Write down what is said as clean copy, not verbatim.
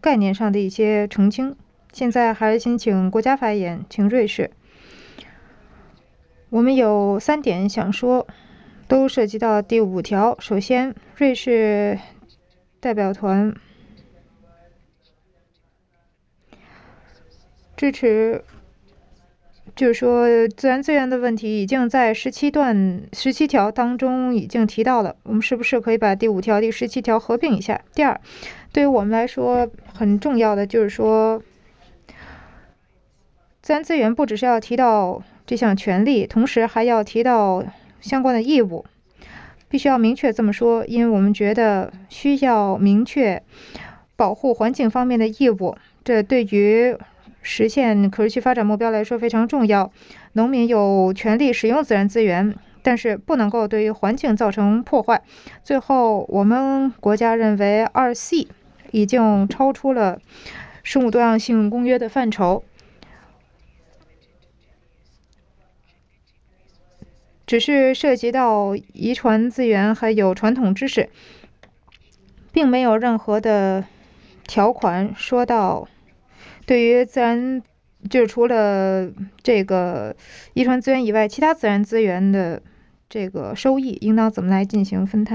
概念上的一些澄清。现在还是先请国家发言，请瑞士。我们有3点想说，都涉及到第5条。首先，瑞士代表团支持，就是说自然资源的问题已经在17条当中已经提到了，我们是不是可以把第5条、第17条合并一下？第二，对于我们来说很重要的就是说，自然资源不只是要提到这项权利，同时还要提到相关的义务，必须要明确这么说，因为我们觉得需要明确保护环境方面的义务，这对于实现可持续发展目标来说非常重要。农民有权利使用自然资源，但是不能够对于环境造成破坏。最后，我们国家认为2C 已经超出了生物多样性公约的范畴，只是涉及到遗传资源还有传统知识，并没有任何的条款说到对于自然，就是除了这个遗传资源以外，其他自然资源的这个收益应当怎么来进行分摊。